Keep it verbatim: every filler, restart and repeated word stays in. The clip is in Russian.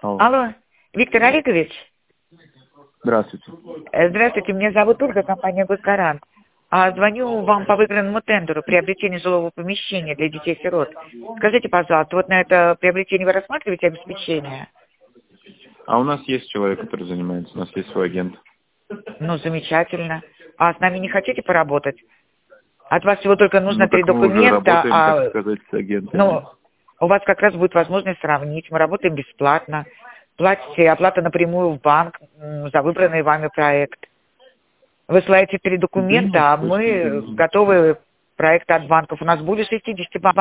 Алло. Алло, Виктор Олегович? Здравствуйте. Э, Здравствуйте, меня зовут Ольга, компания «Госгарант». А звоню вам по выигранному тендеру приобретения жилого помещения для детей-сирот. Скажите, пожалуйста, вот на это приобретение вы рассматриваете обеспечение? А у нас есть человек, который занимается, у нас есть свой агент. Ну, замечательно. А с нами не хотите поработать? От вас всего только нужно Ну, три так мы уже документа, работаем, а так сказать, с агентами. ну, у вас как раз будет возможность сравнить. Мы работаем бесплатно. Платите оплата напрямую в банк м, за выбранный вами проект. Высылаете три Да документа, нет, а больше не мы нужно. готовы проект от банков. У нас более шестидесяти банков.